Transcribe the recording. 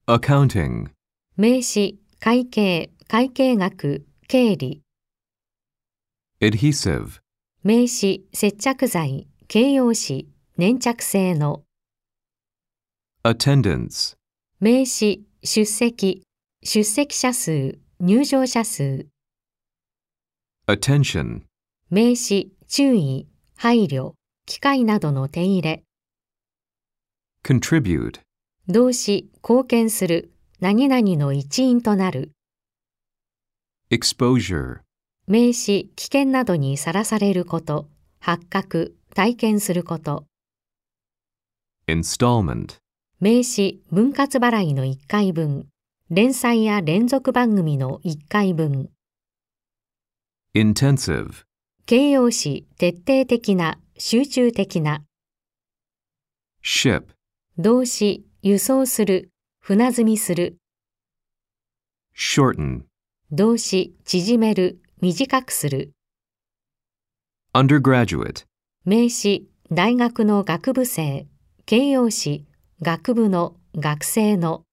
accounting, 名詞、会計、会計学、経理。 adhesive, 名詞、接着剤、形容詞、粘着性の。 attendance, 名詞、出席、出席者数、入場者数。 attention, 名詞、注意、配慮、機械などの手入れ。 contribute, 動詞、貢献する、何々の一員となる。 exposure, 名詞、危険などにさらされること、発覚、体験すること。 installment, 名詞、分割払いの1回分、連載や連続番組の1回分。 intensive, 形容詞、徹底的な、集中的な。 ship, 動詞、輸送する、船積みする。 shorten, 動詞、縮める、短くする。 undergraduate, 名詞、大学の学部生。形容詞、学部の、学生の。